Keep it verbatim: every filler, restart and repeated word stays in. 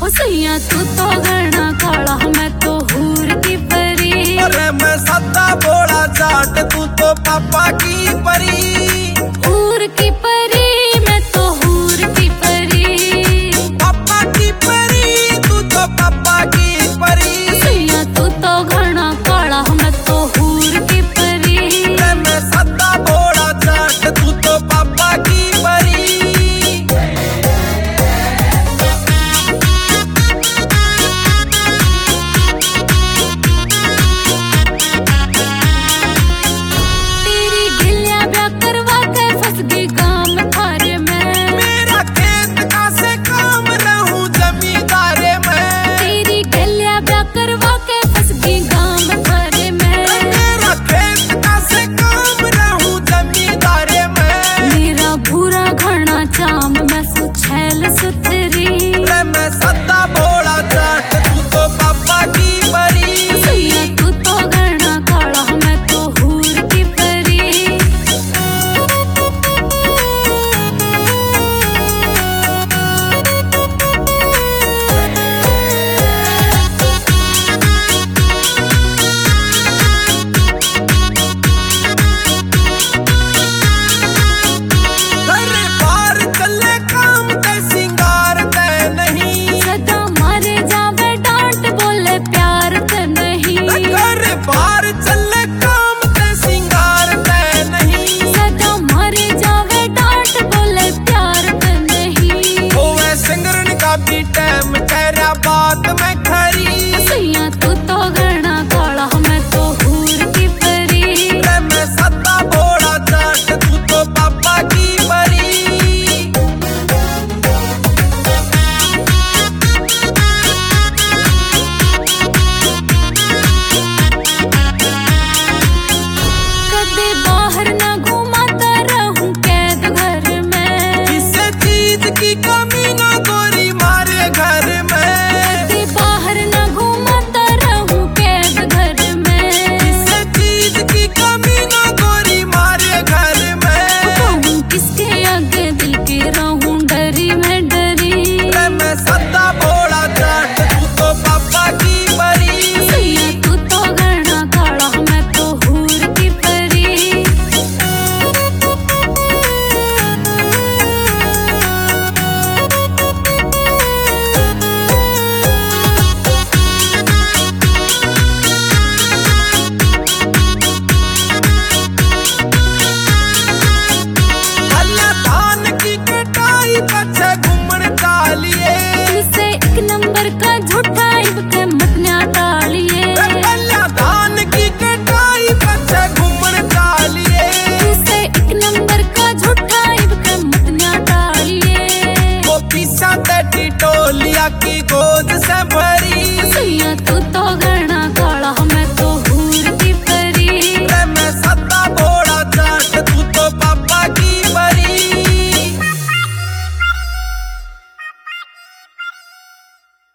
सैया तू तो घना काला मैं तो हूर की परी। अरे मैं सदा बोला जाट तू तो पापा की परी। हूर की परी मैं तो हूर की परी। पापा की परी तू तो पापा की परी। सैया तू तो घना काला मैं तो हूर की परी। अरे मैं सदा बोला जाट तू तो पापा की परी। मैं सदा बोला जाट तू तो पापा की परी। सैया तू तो घना काला मैं तो हूर की परी। घर बार चले काम ते सिंगार ते नहीं। सदा मारे जावे डांट बोले प्यार ते नहीं। घर बार चले काम ते सिंगार ते नहीं। सदा मारे जावे डांट बोले प्यार ते नहीं। ओए सिंगरन का भी टाइम तेरा बात में खरी। सैया तू तो घना काला मैं तो हूर की परी। अरे मैं सदा बोला जाट तू तो पापा की परी। कदे बाहर ना घुमाता रहूं कैद घर में। किसी चीज की कमी ना गोरी मारे घर में। कदे बाहर ना घुमाता रहूं कैद घर में। किसी चीज की कमी ना गोरी मारे घर में। कहूं किसके आगे दिल के रहूं डरी मैं डरी। अरे मैं सदा बोला जाट तू तो पापा की परी। सैया तू तो घना काला मैं तो हूर की परी। अल्लाह धान की कटाई पछे घूमन चालिए। तुझसे एक नंबर का झूठा इब के मटन्या टालिए। अल्लाह धान की कटाई पछे घूमन चालिए। तुझसे एक नंबर का झूठा इब के मटन्या टालिए। वो पीसा ते टिटोलिया की